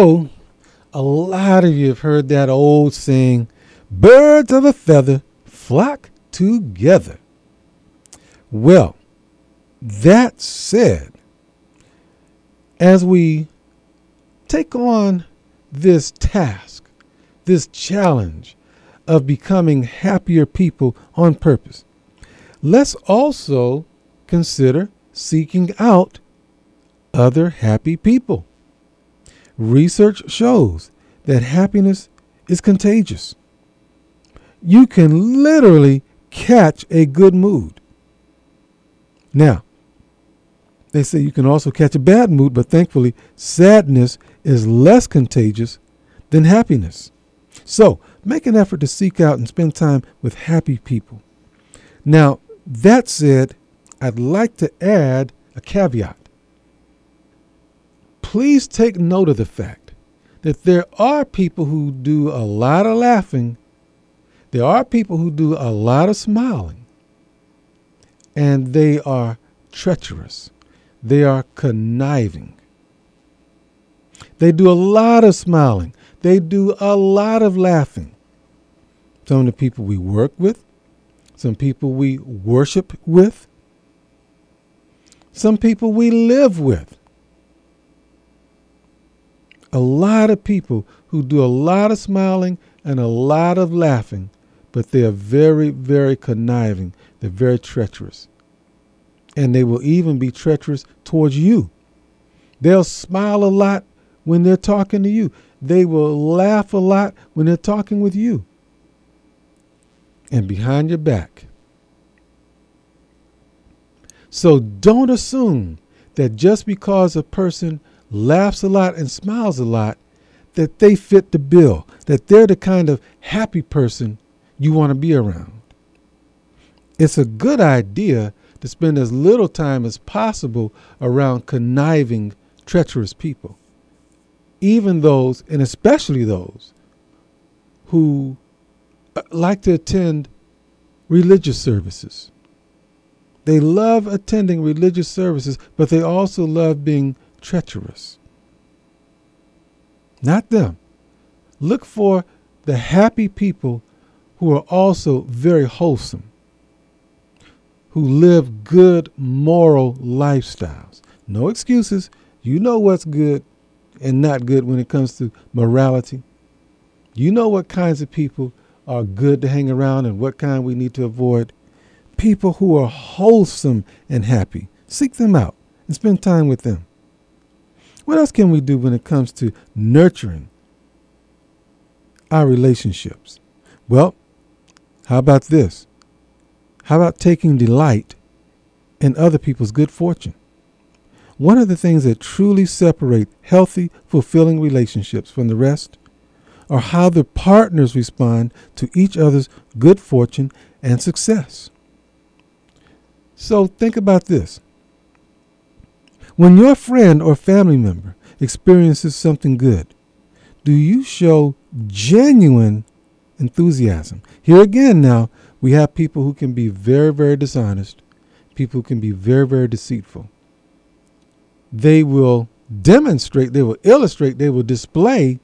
know a lot of you have heard that old saying, birds of a feather flock together. Well, that said, as we take on this task, this challenge of becoming happier people on purpose, let's also consider seeking out other happy people. Research shows that happiness is contagious. You can literally catch a good mood. Now, they say you can also catch a bad mood, but thankfully, sadness is less contagious than happiness. So, make an effort to seek out and spend time with happy people. Now, that said, I'd like to add a caveat. Please take note of the fact that there are people who do a lot of laughing, there are people who do a lot of smiling, and they are treacherous. They are conniving. They do a lot of smiling. They do a lot of laughing. Some of the people we work with, some people we worship with, some people we live with. A lot of people who do a lot of smiling and a lot of laughing, but they are very, very conniving. They're very treacherous. And they will even be treacherous towards you. They'll smile a lot when they're talking to you. They will laugh a lot when they're talking with you. And behind your back. So don't assume that just because a person laughs a lot and smiles a lot, that they fit the bill, that they're the kind of happy person you want to be around. It's a good idea to spend as little time as possible around conniving, treacherous people. Even those, and especially those, who like to attend religious services. They love attending religious services, but they also love being treacherous. Not them. Look for the happy people who are also very wholesome, who live good moral lifestyles. No excuses. You know what's good and not good when it comes to morality. You know what kinds of people are good to hang around and what kind we need to avoid. People who are wholesome and happy. Seek them out and spend time with them. What else can we do when it comes to nurturing our relationships? Well, how about this? How about taking delight in other people's good fortune? One of the things that truly separate healthy, fulfilling relationships from the rest are how the partners respond to each other's good fortune and success. So think about this. When your friend or family member experiences something good, do you show genuine enthusiasm? Here again now, we have people who can be very, very dishonest, people who can be very, very deceitful. They will demonstrate, they will illustrate, they will display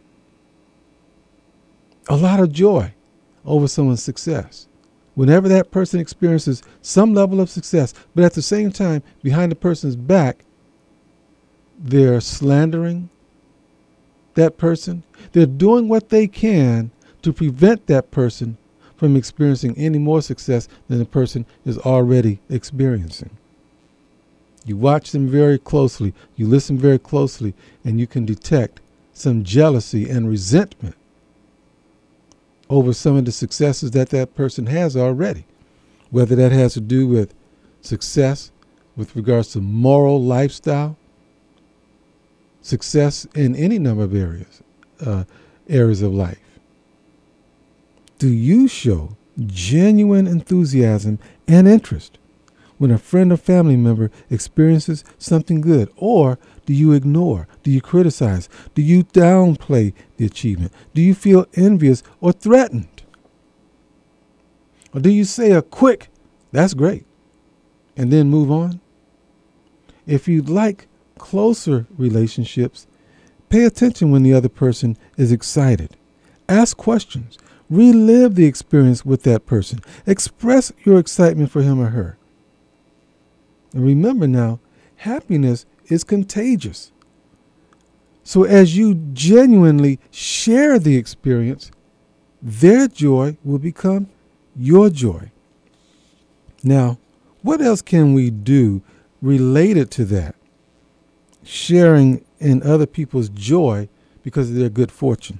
a lot of joy over someone's success. Whenever that person experiences some level of success, but at the same time, behind the person's back, they're slandering that person. They're doing what they can to prevent that person from experiencing any more success than the person is already experiencing. You watch them very closely, you listen very closely, and you can detect some jealousy and resentment over some of the successes that that person has already, whether that has to do with success with regards to moral lifestyle, success in any number of areas of life. Do you show genuine enthusiasm and interest when a friend or family member experiences something good? Or do you ignore? Do you criticize? Do you downplay the achievement? Do you feel envious or threatened? Or do you say a quick, "That's great," and then move on? If you'd like closer relationships, Pay attention when the other person is excited. Ask questions. Relive the experience with that person. Express your excitement for him or her. And remember now, happiness is contagious. So as you genuinely share the experience, their joy will become your joy. Now, what else can we do related to that? Sharing in other people's joy because of their good fortune.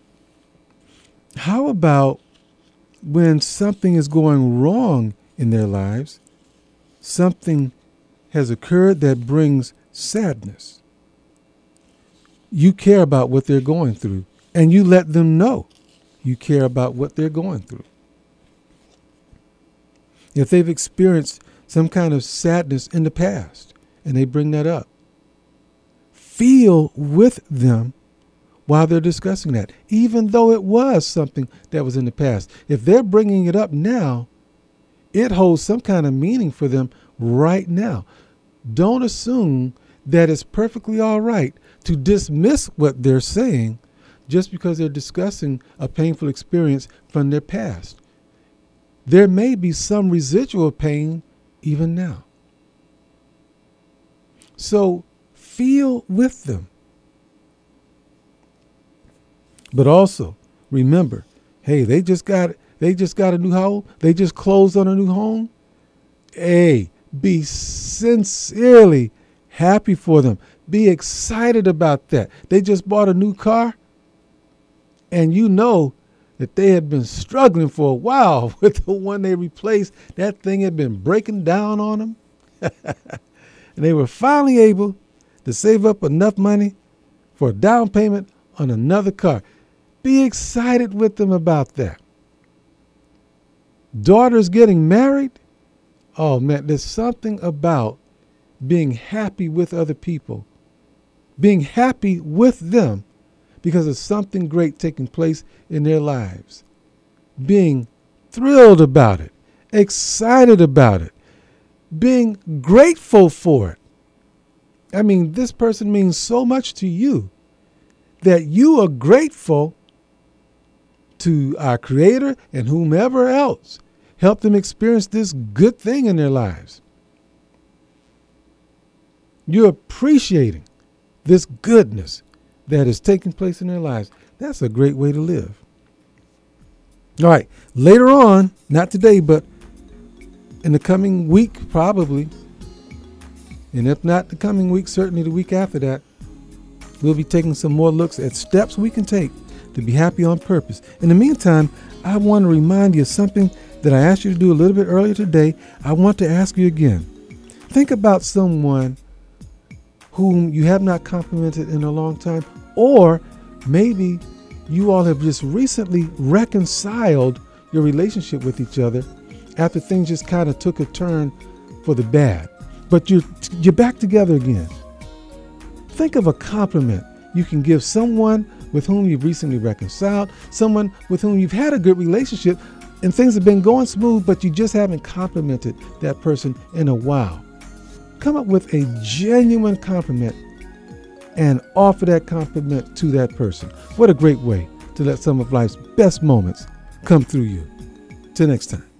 How about when something is going wrong in their lives, something has occurred that brings sadness? You care about what they're going through, and you let them know you care about what they're going through. If they've experienced some kind of sadness in the past and they bring that up, feel with them while they're discussing that, even though it was something that was in the past. If they're bringing it up now, it holds some kind of meaning for them right now. Don't assume that it's perfectly all right to dismiss what they're saying just because they're discussing a painful experience from their past. There may be some residual pain even now. So feel with them. But also remember, hey, they just got a new home. They just closed on a new home. Hey, be sincerely happy for them. Be excited about that. They just bought a new car, and you know that they had been struggling for a while with the one they replaced. That thing had been breaking down on them. And they were finally able to save up enough money for a down payment on another car. Be excited with them about that. Daughters getting married. Oh man, there's something about being happy with other people, being happy with them because of something great taking place in their lives, being thrilled about it, excited about it, being grateful for it. I mean, this person means so much to you that you are grateful to our Creator and whomever else helped them experience this good thing in their lives. You're appreciating this goodness that is taking place in their lives. That's a great way to live. All right, later on, not today, but in the coming week, probably, and if not the coming week, certainly the week after that, we'll be taking some more looks at steps we can take to be happy on purpose. In the meantime, I want to remind you of something that I asked you to do a little bit earlier today. I want to ask you again. Think about someone whom you have not complimented in a long time, or maybe you all have just recently reconciled your relationship with each other after things just kind of took a turn for the bad, but you're back together again. Think of a compliment you can give someone with whom you've recently reconciled, someone with whom you've had a good relationship and things have been going smooth, but you just haven't complimented that person in a while. Come up with a genuine compliment and offer that compliment to that person. What a great way to let some of life's best moments come through you. Till next time.